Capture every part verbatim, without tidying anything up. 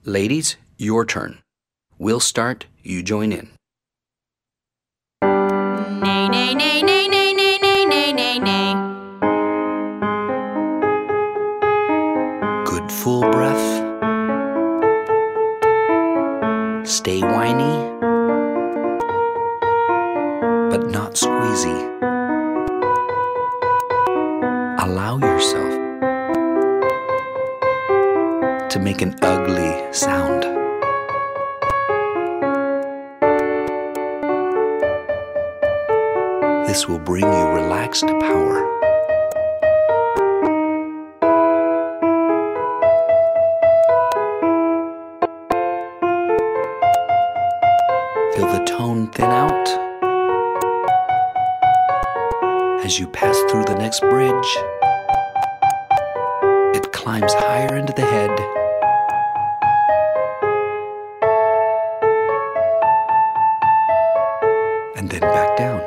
Ladies, your turn. We'll start, you join in. Nay, nay, nay, nay, nay, nay, nay, nay, nay, nay. Good full breath. Stay whiny, but not squeezy. Allow yourself to make an ugly sound. This will bring you relaxed power. Feel the tone thin out as you pass through the next bridge. It climbs higher into the head. And then back down.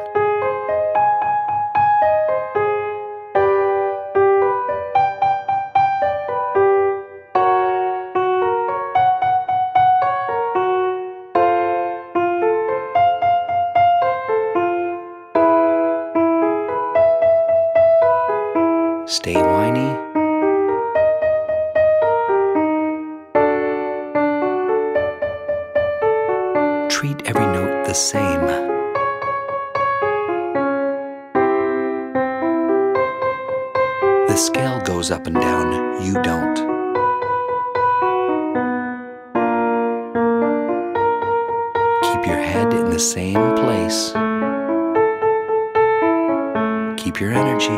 Stay whiny. Treat every note the same. The scale goes up and down, you don't. Keep your head in the same place. Keep your energy.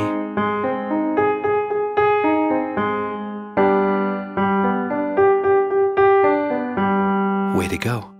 Way to go.